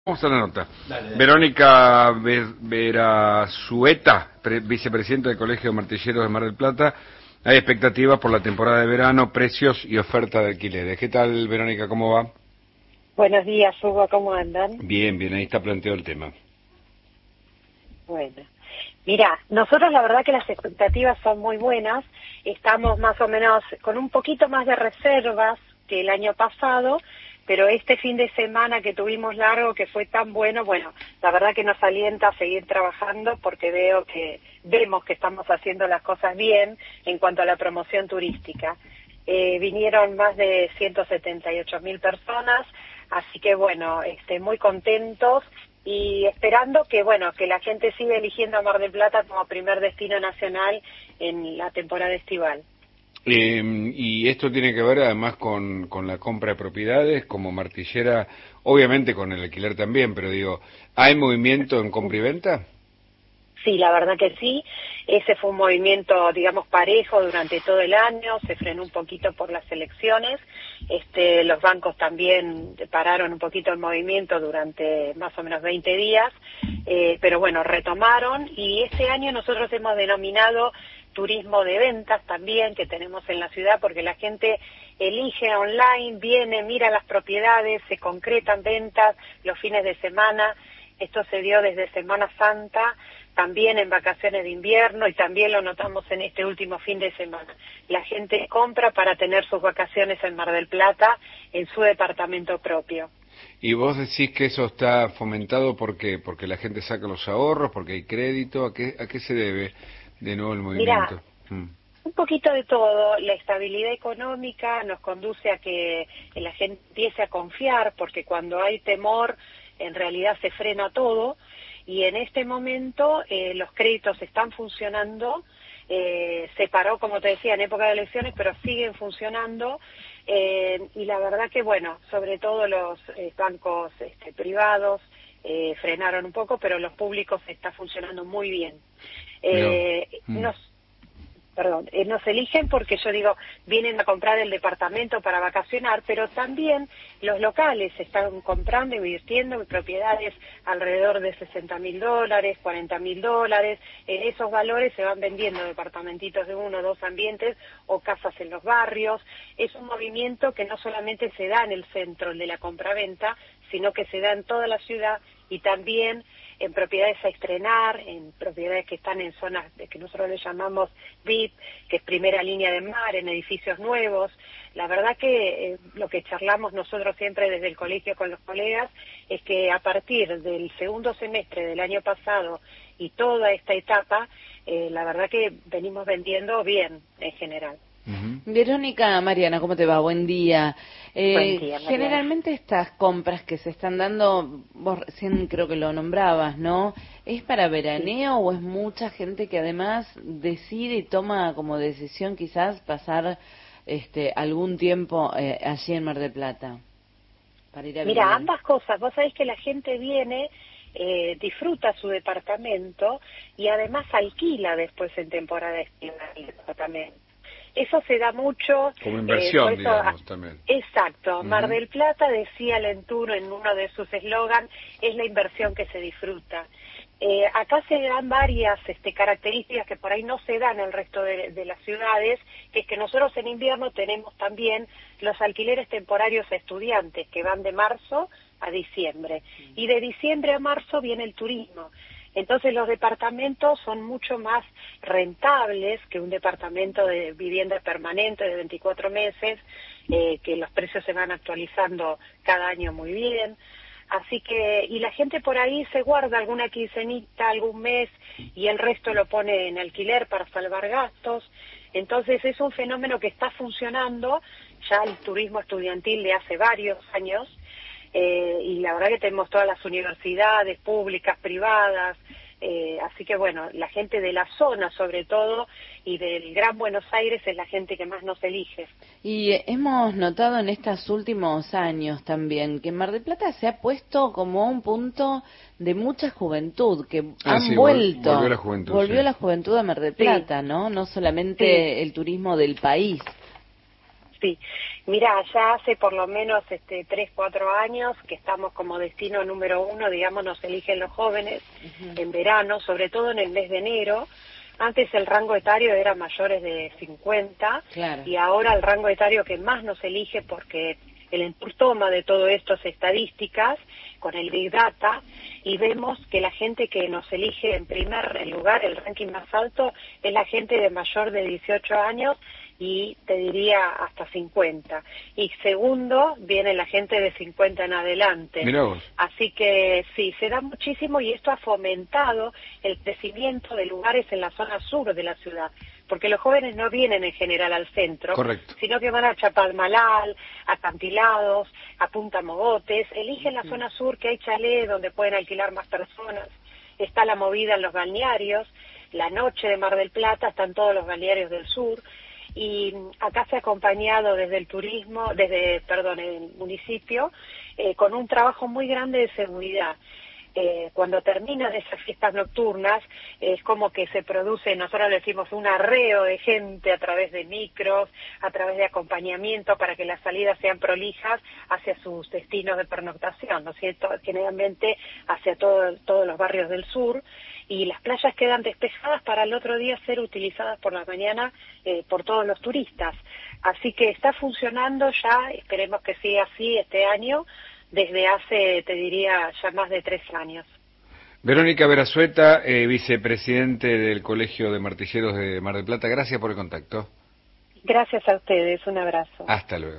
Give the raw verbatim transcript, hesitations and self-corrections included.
Vamos a la nota. Dale, dale. Verónica Ver- Verazueta, pre- vicepresidenta del Colegio de Martilleros de Mar del Plata. Hay expectativas por la temporada de verano, precios y oferta de alquileres. ¿Qué tal, Verónica? ¿Cómo va? Buenos días, Hugo, ¿cómo andan? Bien, bien, ahí está planteado el tema. Bueno, mira, nosotros la verdad que las expectativas son muy buenas. Estamos más o menos con un poquito más de reservas que el año pasado, pero este fin de semana que tuvimos largo, que fue tan bueno, bueno, la verdad que nos alienta a seguir trabajando porque veo que vemos que estamos haciendo las cosas bien en cuanto a la promoción turística. Eh, vinieron más de ciento setenta y ocho mil personas, así que bueno, este, muy contentos y esperando que bueno que la gente siga eligiendo a Mar del Plata como primer destino nacional en la temporada estival. Eh, y esto tiene que ver además con, con la compra de propiedades, como martillera, obviamente con el alquiler también, pero digo, ¿hay movimiento en compra y venta? Sí, la verdad que sí. Ese fue un movimiento, digamos, parejo durante todo el año. Se frenó un poquito por las elecciones. Este, los bancos también pararon un poquito el movimiento durante más o menos veinte días. Eh, pero bueno, retomaron. Y este año nosotros hemos denominado turismo de ventas también, que tenemos en la ciudad, porque la gente elige online, viene, mira las propiedades, se concretan ventas los fines de semana. Esto se dio desde Semana Santa, también en vacaciones de invierno y también lo notamos en este último fin de semana. La gente compra para tener sus vacaciones en Mar del Plata, en su departamento propio. Y vos decís que eso está fomentado porque porque la gente saca los ahorros, porque hay crédito, ¿a qué a qué se debe de nuevo el movimiento? Mirá, Mm. un poquito de todo. La estabilidad económica nos conduce a que la gente empiece a confiar, porque cuando hay temor, en realidad se frena todo, y en este momento eh, los créditos están funcionando, eh, se paró, como te decía, en época de elecciones, pero siguen funcionando, eh, y la verdad que, bueno, sobre todo los eh, bancos este, privados eh, frenaron un poco, pero los públicos está funcionando muy bien. Mirá. Eh, Mm. nos Perdón, eh, nos eligen porque yo digo, vienen a comprar el departamento para vacacionar, pero también los locales están comprando y invirtiendo en propiedades alrededor de sesenta mil dólares, cuarenta mil dólares. En esos valores se van vendiendo departamentitos de uno o dos ambientes o casas en los barrios. Es un movimiento que no solamente se da en el centro, el de la compraventa, sino que se da en toda la ciudad y también en propiedades a estrenar, en propiedades que están en zonas de que nosotros le llamamos V I P, que es primera línea de mar, en edificios nuevos. La verdad que eh, lo que charlamos nosotros siempre desde el colegio con los colegas es que a partir del segundo semestre del año pasado y toda esta etapa, eh, la verdad que venimos vendiendo bien en general. Ujú. Verónica, Mariana, ¿cómo te va? Buen día. Eh, Buen día, Mariana. generalmente estas compras que se están dando, vos recién creo que lo nombrabas, ¿no? ¿Es para veraneo o es mucha gente que además decide y toma como decisión quizás pasar este algún tiempo eh, allí en Mar del Plata para ir a Mira, vivir? ambas cosas. Vos sabés que la gente viene, eh, disfruta su departamento y además alquila después en temporada estival el departamento. Eso se da mucho. Como eh, inversión, por eso, digamos, también. Exacto. Mar Ujú. del Plata, decía Lentur en uno de sus eslogans, es la inversión que se disfruta. Eh, acá se dan varias este, características que por ahí no se dan en el resto de, de las ciudades, que es que nosotros en invierno tenemos también los alquileres temporarios a estudiantes, que van de marzo a diciembre. Y de diciembre a marzo viene el turismo. Entonces los departamentos son mucho más rentables que un departamento de vivienda permanente de veinticuatro meses, eh, que los precios se van actualizando cada año muy bien. Así que, y la gente por ahí se guarda alguna quincenita, algún mes, y el resto lo pone en alquiler para salvar gastos. Entonces es un fenómeno que está funcionando ya el turismo estudiantil de hace varios años. Eh, y la verdad que tenemos todas las universidades públicas, privadas, eh, así que bueno, la gente de la zona sobre todo y del Gran Buenos Aires es la gente que más nos elige. Y eh, hemos notado en estos últimos años también que Mar del Plata se ha puesto como un punto de mucha juventud, que Ah, han sí, vol- vuelto, volvió la juventud, volvió sí. la juventud a Mar del Sí, Plata, ¿no? No solamente sí. el turismo del país. Sí, mira, ya hace por lo menos este tres, cuatro años que estamos como destino número uno, digamos, nos eligen los jóvenes uh-huh. en verano, sobre todo en el mes de enero. Antes el rango etario era mayores de cincuenta, claro. y ahora el rango etario que más nos elige, porque el Entur toma de todo esto estadísticas con el Big Data, y vemos que la gente que nos elige en primer lugar, el ranking más alto, es la gente de mayor de dieciocho años, y te diría hasta cincuenta. Y segundo, viene la gente de cincuenta en adelante. Mirá vos. Así que sí, se da muchísimo, y esto ha fomentado el crecimiento de lugares en la zona sur de la ciudad, porque los jóvenes no vienen en general al centro, correcto, sino que van a Chapalmalal, a acantilados, a Punta Mogotes, eligen la zona sur, que hay chalés donde pueden alquilar más personas, está la movida en los balnearios, la noche de Mar del Plata, están todos los balnearios del sur, y acá se ha acompañado desde el turismo, desde, perdón, el municipio, eh, con un trabajo muy grande de seguridad. Eh, cuando terminan esas fiestas nocturnas, eh, es como que se produce, nosotros le decimos, un arreo de gente a través de micros, a través de acompañamiento para que las salidas sean prolijas hacia sus destinos de pernoctación, ¿no es cierto? Generalmente hacia todo, todos los barrios del sur, y las playas quedan despejadas para el otro día ser utilizadas por la mañana eh, por todos los turistas. Así que está funcionando ya, esperemos que siga así este año, desde hace, te diría, ya más de tres años. Verónica Verasueta, eh, vicepresidente del Colegio de Martilleros de Mar del Plata, gracias por el contacto. Gracias a ustedes, un abrazo. Hasta luego.